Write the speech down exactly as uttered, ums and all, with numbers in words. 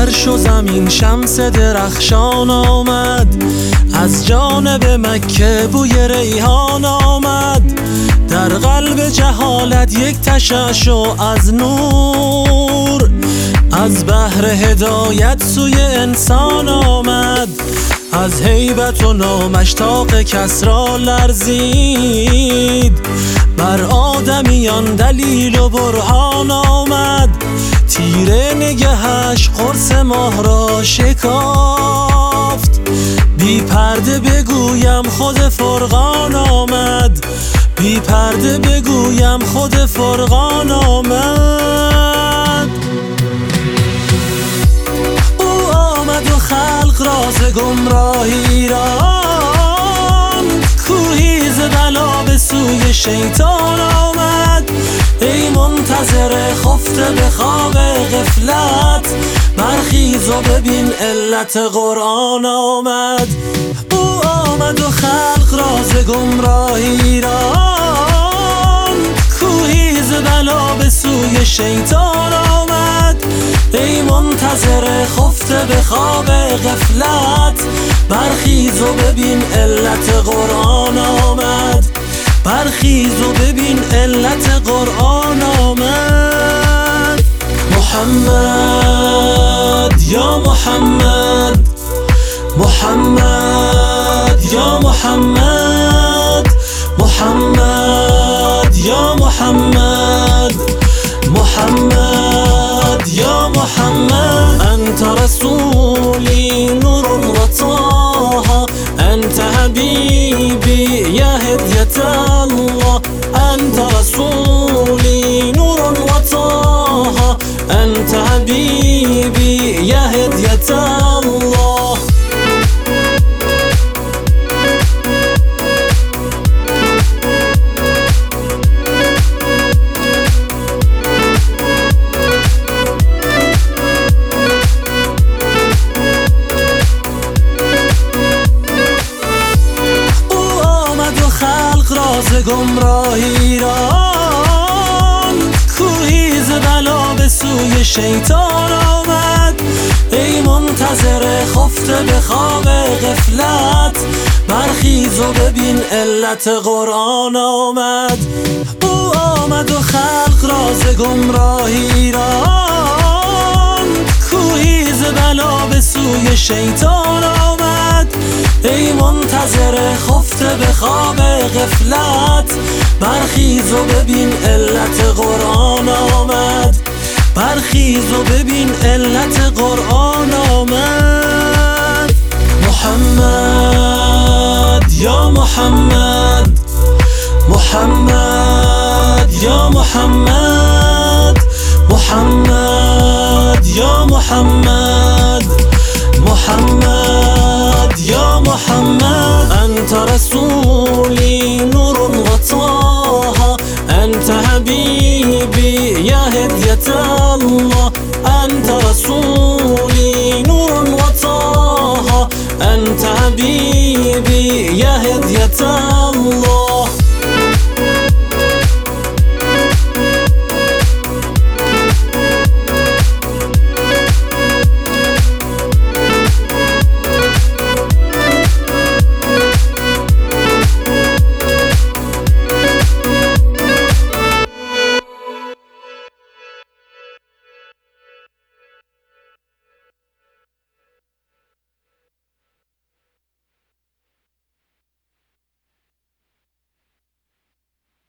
عرش و زمین شمس درخشان آمد، از جانب مکه بوی ریحان آمد. در قلب جهالت یک تشعشع از نور، از بحر هدایت سوی انسان آمد. از هیبت و نامش طاق کسری لرزید، بر آدمیان دلیل و برهان آمد. تیره نگهش قرص ماه را شکافت، بی پرده بگویم خود فرقان آمد. بی پرده بگویم خود فرقان آمد. او آمد و خلق راز گمراهی راند، کوهی ز بلا به سوی شیطان آمد. ای منتظر خفته به خواب غفلت، برخیز و ببین علت قرآن آمد. او آمد و خلق راز گمراهی راند، کوهی ز بلا به سوی شیطان آمد. ای منتظر خفته به خواب غفلت، برخیز و ببین علت قرآن آمد. برخیز و ببین علت قرآن آمد. محمد یا محمد، محمد یا محمد، محمد یا محمد، محمد یا محمد. انت رسولی نور و طه، انت حبیبی یا هدیت الله. انت رسولی نور و طه، انت حبیبی یا هدیت الله. راز گمراهی راند، کوهی ز بلا به سوی شیطان آمد. ای منتظر خفته به خواب غفلت، برخیز و ببین علت قرآن آمد. او آمد و خلق راز گمراهی راند، کوهی ز بلا به سوی شیطان آمد. ای منتظر خفته به خواب غفلت، برخیز و ببین علت قرآن آمد. برخیز و ببین علت قرآن آمد. محمد یا محمد، محمد یا محمد، محمد یا محمد، محمد یا محمد. انت رسولی نور و طه، انت حبیبی یا هدیت الله. انت رسولی نور و طه، انت حبیبی یا هدیت الله.